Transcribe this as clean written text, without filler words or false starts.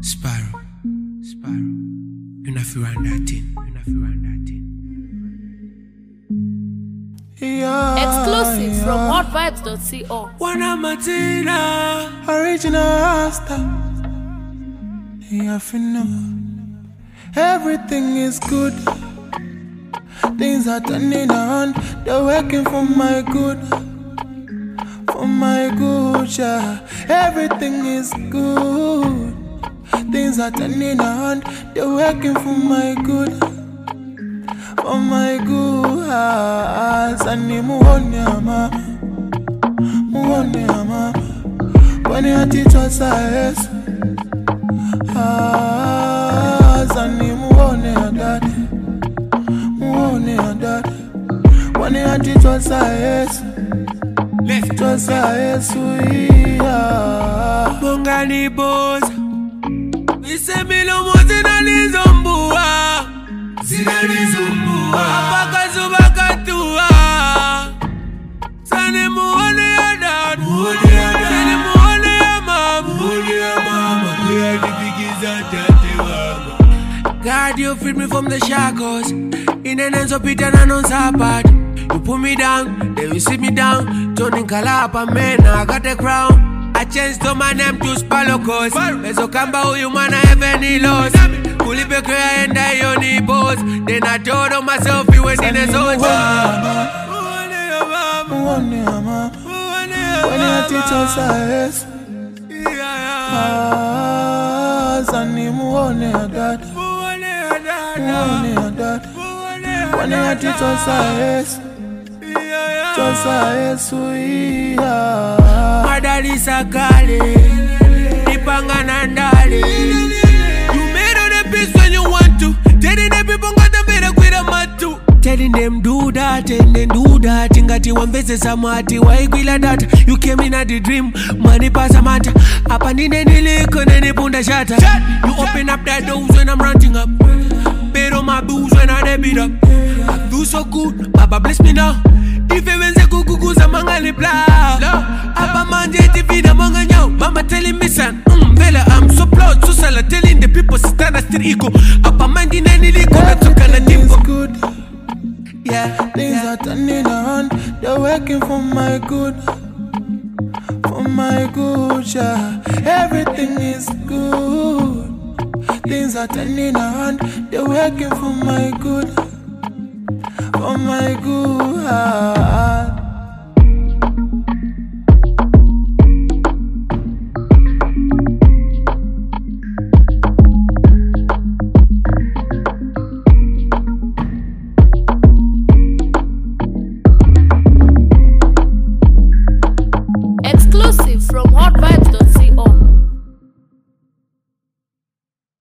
Sparrow. You not feel run that thing. Exclusive from hotvibes.co. Wana Matina. Original Rasta. You have to know everything is good. Things are turning on. They're working for my good. For my good, yeah. Everything is good. Things are turning on. They're working for my good. For my good. Sani muone ama. Muone ama. When you teach us yes. Sani muone dad. Muone dad. When you teach us yes. Just yes we are. Bongani boss. Isemilo mozina lizombua. Zina lizombua. Apaka zubakatua. Sani muone ya dad. Sani muone ya mama. God, you freed me from the shackles. In the hands of Peter and on Sabbath. You put me down, then you sit me down. Turning color up and man, I got the crown. I changed to my name to Spalocos. Meso kamba huyu mwana heavenly loss. Kulipe kaya and I only boss. Then I told on myself he went in a zone. When you teach us yes. Sani muone dad. Muone dad. When you teach us yes. Just yes we are. Madali sakale. Nipanga nandale. You made all the peace when you want to. Telling the people got the better with a matu. Telling them do that and then do that. Ingati wambeze samati waigwila data. You came in at the dream. Money pass a matter. Apandine niliko nene punda shata. You open up that doors when I'm ranting up. Paid on my bills when I debit up. I do so good. Baba bless me now. If you wenze kukukuza mangali bla. Apa manje tivida manga nyao. Mama telling me son, Vela I'm so proud. So sala telling the people stand still ego. Apa mandi neni liko na toka na timbo. Good. Yeah, things are turning on. They're working for my good. For my good, yeah. Everything is good. Things are turning on. They're working for my good. For my good. Exclusive from hotvibes.co.